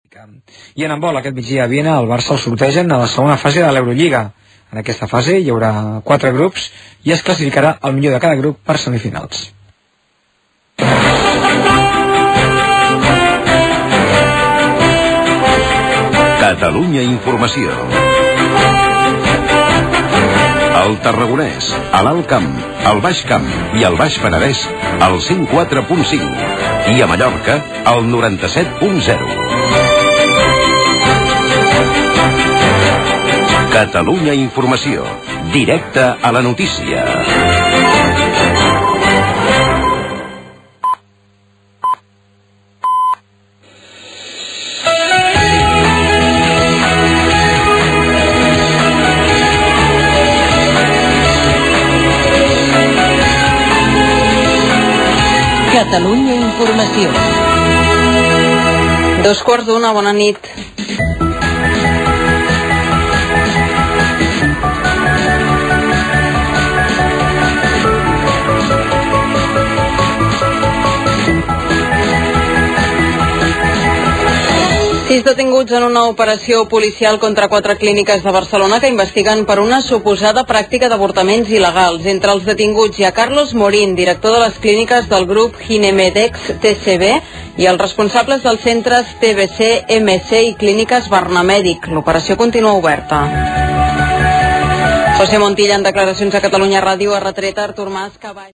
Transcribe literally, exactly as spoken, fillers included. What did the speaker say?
I en handbol, aquest migdia a Viena, el Barça el sortegen a la segona fase de l'Eurolliga. En aquesta fase hi haurà quatre grups i es classificarà el millor de cada grup per semifinals. Catalunya Informació. El Tarragonès, a l'Alt Camp, al Baix Camp i al Baix Penedès, al cent quatre punt cinc. I a Mallorca, al noranta-set punt zero. Catalunya Informació. Directe a la notícia. Catalunya Informació. Dos quarts d'una, bona nit. Sis detinguts en una operació policial contra quatre clíniques de Barcelona que investiguen per una suposada pràctica d'avortaments il·legals. Entre els detinguts hi ha Carlos Morín, director de les clíniques del grup Ginemedex T C B, i els responsables dels centres T B C, M C i clíniques Barnamèdic. L'operació continua oberta. José Montilla, en declaracions a Catalunya Ràdio, ha retret a Artur Mas que va...